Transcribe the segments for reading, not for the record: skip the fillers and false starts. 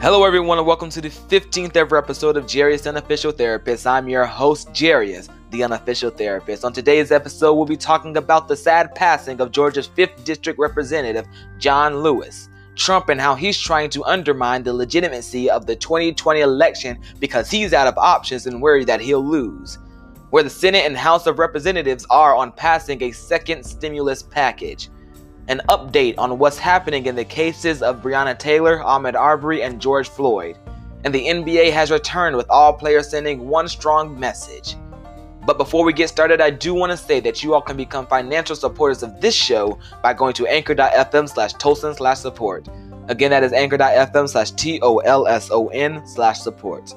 Hello everyone and welcome to the 15th ever episode of Jarius Unofficial Therapist. I'm your host Jarius, the Unofficial Therapist. On today's episode, we'll be talking about the sad passing of Georgia's 5th District Representative, John Lewis, Trump and how he's trying to undermine the legitimacy of the 2020 election because he's out of options and worried that he'll lose, where the Senate and House of Representatives are on passing a second stimulus package, an update on what's happening in the cases of Breonna Taylor, Ahmaud Arbery, and George Floyd. And the NBA has returned with all players sending one strong message. But before we get started, I do want to say that you all can become financial supporters of this show by going to anchor.fm/Tolson/support. Again, that is anchor.fm/TOLSON/support.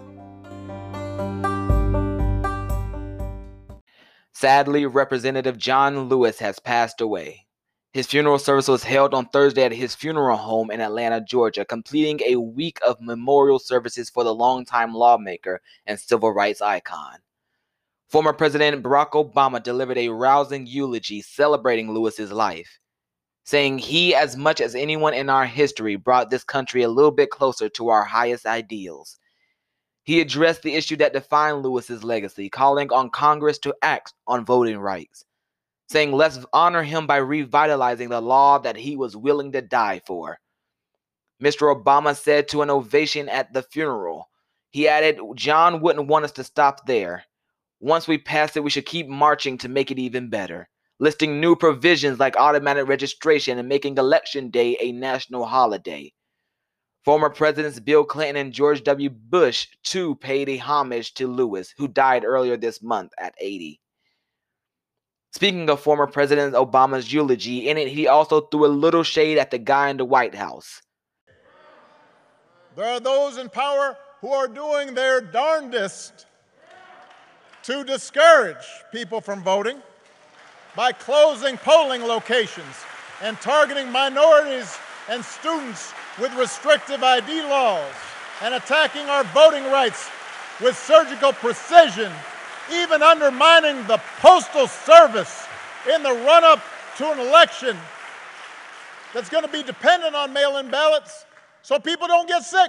Sadly, Representative John Lewis has passed away. His funeral service was held on Thursday at his funeral home in Atlanta, Georgia, completing a week of memorial services for the longtime lawmaker and civil rights icon. Former President Barack Obama delivered a rousing eulogy celebrating Lewis's life, saying he, as much as anyone in our history, brought this country a little bit closer to our highest ideals. He addressed the issue that defined Lewis's legacy, calling on Congress to act on voting rights, saying let's honor him by revitalizing the law that he was willing to die for. Mr. Obama said to an ovation at the funeral. He added, John wouldn't want us to stop there. Once we pass it, we should keep marching to make it even better, listing new provisions like automatic registration and making Election Day a national holiday. Former Presidents Bill Clinton and George W. Bush, too, paid a homage to Lewis, who died earlier this month at 80. Speaking of former President Obama's eulogy, in it he also threw a little shade at the guy in the White House. There are those in power who are doing their darndest to discourage people from voting by closing polling locations and targeting minorities and students with restrictive ID laws and attacking our voting rights with surgical precision, even undermining the Postal Service in the run-up to an election that's going to be dependent on mail-in ballots so people don't get sick.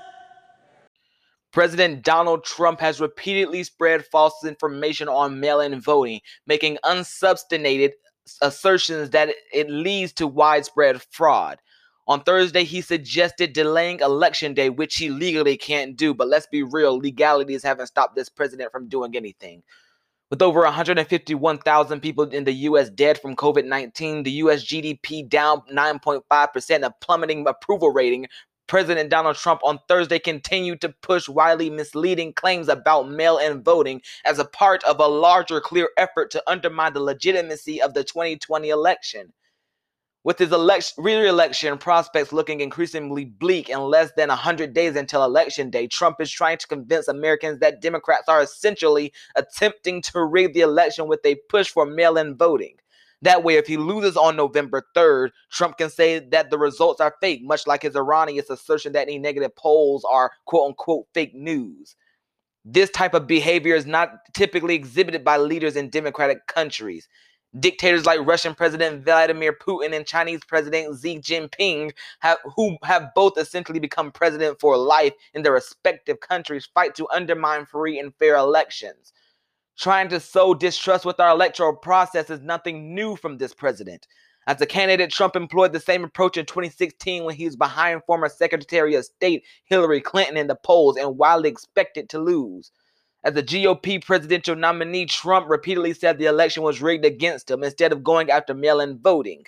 President Donald Trump has repeatedly spread false information on mail-in voting, making unsubstantiated assertions that it leads to widespread fraud. On Thursday, he suggested delaying Election Day, which he legally can't do. But let's be real, legalities haven't stopped this president from doing anything. With over 151,000 people in the U.S. dead from COVID-19, the U.S. GDP down 9.5%, a plummeting approval rating, President Donald Trump on Thursday continued to push widely misleading claims about mail-in voting as a part of a larger, clear effort to undermine the legitimacy of the 2020 election. With his re-election prospects looking increasingly bleak in less than 100 days until Election Day, Trump is trying to convince Americans that Democrats are essentially attempting to rig the election with a push for mail-in voting. That way, if he loses on November 3rd, Trump can say that the results are fake, much like his erroneous assertion that any negative polls are quote-unquote fake news. This type of behavior is not typically exhibited by leaders in democratic countries. Dictators like Russian President Vladimir Putin and Chinese President Xi Jinping, who have both essentially become president for life in their respective countries, fight to undermine free and fair elections. Trying to sow distrust with our electoral process is nothing new from this president. As a candidate, Trump employed the same approach in 2016 when he was behind former Secretary of State Hillary Clinton in the polls and widely expected to lose. As the GOP presidential nominee, Trump repeatedly said the election was rigged against him instead of going after mail-in voting.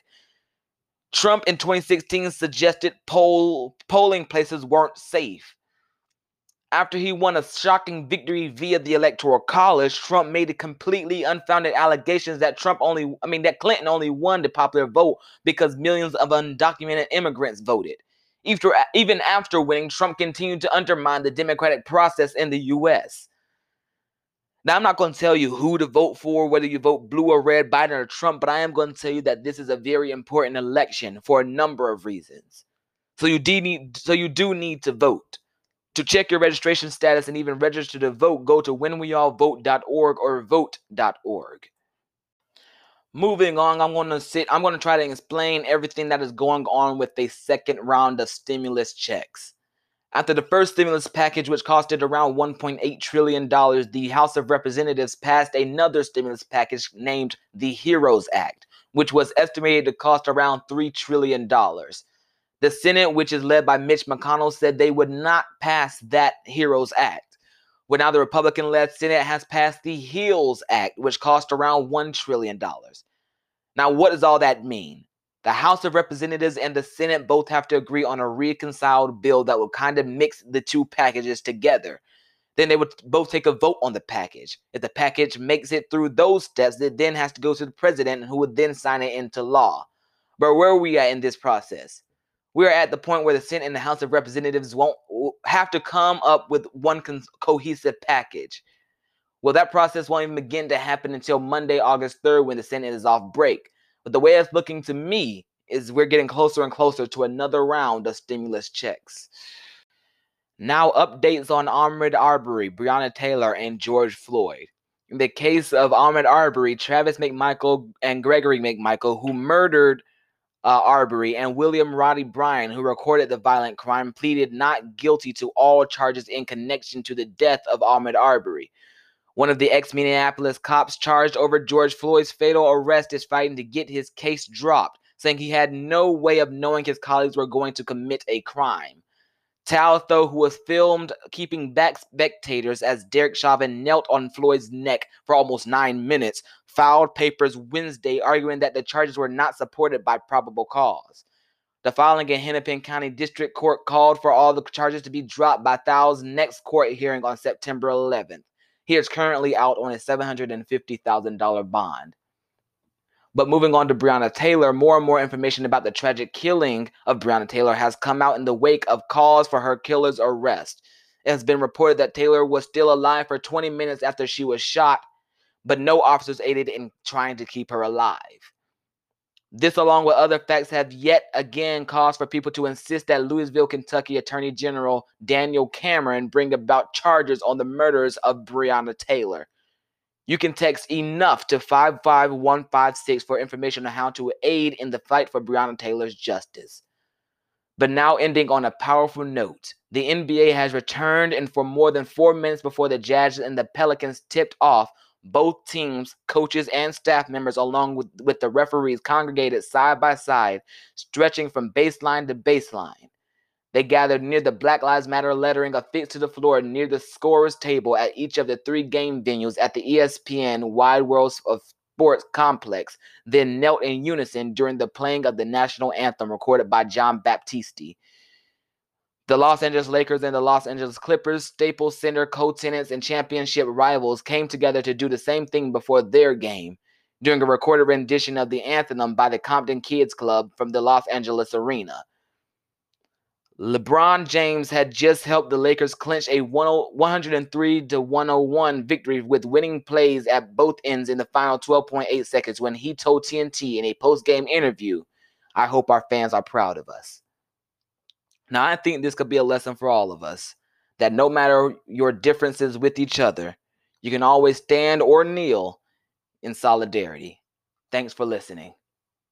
Trump in 2016 suggested polling places weren't safe. After he won a shocking victory via the Electoral College, Trump made completely unfounded allegations that Clinton only won the popular vote because millions of undocumented immigrants voted. Even after winning, Trump continued to undermine the democratic process in the U.S. Now, I'm not going to tell you who to vote for, whether you vote blue or red, Biden or Trump, but I am going to tell you that this is a very important election for a number of reasons. So you do need to vote. To check your registration status and even register to vote, go to whenweallvote.org or vote.org. Moving on, I'm going to try to explain everything that is going on with a second round of stimulus checks. After the first stimulus package, which costed around $1.8 trillion, the House of Representatives passed another stimulus package named the HEROES Act, which was estimated to cost around $3 trillion. The Senate, which is led by Mitch McConnell, said they would not pass that HEROES Act. Well, now the Republican-led Senate has passed the HEALS Act, which cost around $1 trillion. Now, what does all that mean? The House of Representatives and the Senate both have to agree on a reconciled bill that will kind of mix the two packages together. Then they would both take a vote on the package. If the package makes it through those steps, it then has to go to the president, who would then sign it into law. But where are we at in this process? We are at the point where the Senate and the House of Representatives won't have to come up with one cohesive package. Well, that process won't even begin to happen until Monday, August 3rd, when the Senate is off break. But the way it's looking to me is we're getting closer and closer to another round of stimulus checks. Now, updates on Ahmaud Arbery, Breonna Taylor, and George Floyd. In the case of Ahmaud Arbery, Travis McMichael and Gregory McMichael, who murdered Arbery, and William Roddy Bryan, who recorded the violent crime, pleaded not guilty to all charges in connection to the death of Ahmaud Arbery. One of the ex-Minneapolis cops charged over George Floyd's fatal arrest is fighting to get his case dropped, saying he had no way of knowing his colleagues were going to commit a crime. Taltho, who was filmed keeping back spectators as Derek Chauvin knelt on Floyd's neck for almost 9 minutes, filed papers Wednesday arguing that the charges were not supported by probable cause. The filing in Hennepin County District Court called for all the charges to be dropped by Thao's next court hearing on September 11th. He is currently out on a $750,000 bond. But moving on to Breonna Taylor, more and more information about the tragic killing of Breonna Taylor has come out in the wake of calls for her killer's arrest. It has been reported that Taylor was still alive for 20 minutes after she was shot, but no officers aided in trying to keep her alive. This, along with other facts, have yet again caused for people to insist that Louisville, Kentucky Attorney General Daniel Cameron bring about charges on the murders of Breonna Taylor. You can text ENOUGH to 55156 for information on how to aid in the fight for Breonna Taylor's justice. But now, ending on a powerful note, the NBA has returned, and for more than 4 minutes before the Jazz and the Pelicans tipped off, both teams, coaches, and staff members, along with the referees, congregated side by side, stretching from baseline to baseline. They gathered near the Black Lives Matter lettering affixed to the floor near the scorer's table at each of the 3 game venues at the ESPN Wide World of Sports complex, then knelt in unison during the playing of the national anthem recorded by John Baptiste. The Los Angeles Lakers and the Los Angeles Clippers, Staples Center co-tenants and championship rivals, came together to do the same thing before their game, during a recorded rendition of the anthem by the Compton Kids Club from the Los Angeles Arena. LeBron James had just helped the Lakers clinch a 103-101 victory with winning plays at both ends in the final 12.8 seconds when he told TNT in a post-game interview, "I hope our fans are proud of us." Now, I think this could be a lesson for all of us, that no matter your differences with each other, you can always stand or kneel in solidarity. Thanks for listening.